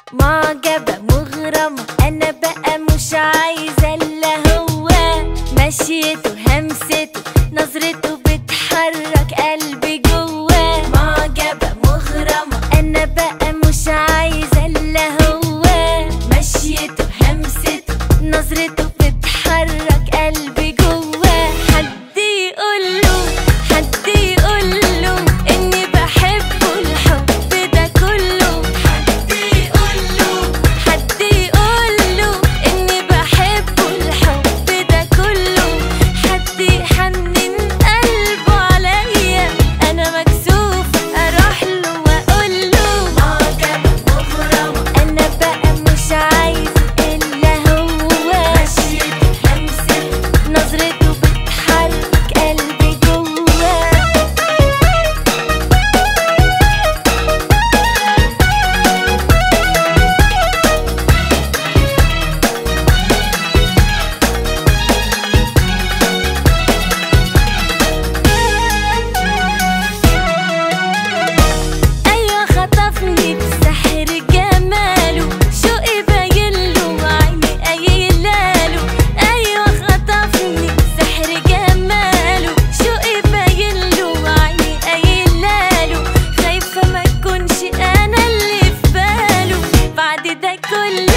معجبة مغرمة، أنا بقى مش عايزة إلا هو. مشيته همسته نظرته بتحرك قلبي جواه. معجبة مغرمة، أنا بقى مش عايزة إلا هو. مشيته همسته نظرته بتحرك قلبي جواه. حد يقوله حد يقوله إني بحبه الحب ده كله. حد يقوله حد يقوله إني بحبه الحب ده كله. حد يحنن قلبه عليا، أنا مكسوفة أروح له وأقوله. معجبة مغرمة، أنا بقى مش عايزة إلا هو. مشيته همسته نظرته بتحرك قلبي جواه. أيوة خطفني بسحر جماله، شوقي باينله وعيني قايلاله. أيوة خطفني بسحر جماله، شوقي باينله وعيني قايلاله. خايفة ما تكونش أنا اللي في باله بعد ده كله.